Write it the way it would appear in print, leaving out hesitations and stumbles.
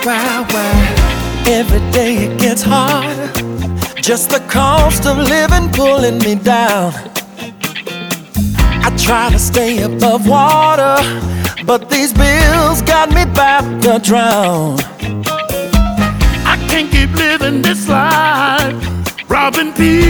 why every day it gets harder? Just the cost of living pulling me down. I try to stay above water, but these bills got me about to drown. I can't keep living this life, robbing people.